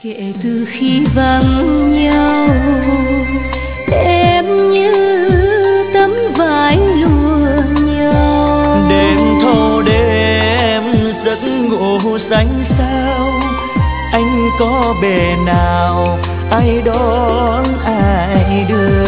Kể từ khi vắng nhau, em như tấm vải lụa nhau. Đêm thâu đêm giấc ngủ xanh sao, anh có bề nào ai đón ai đưa.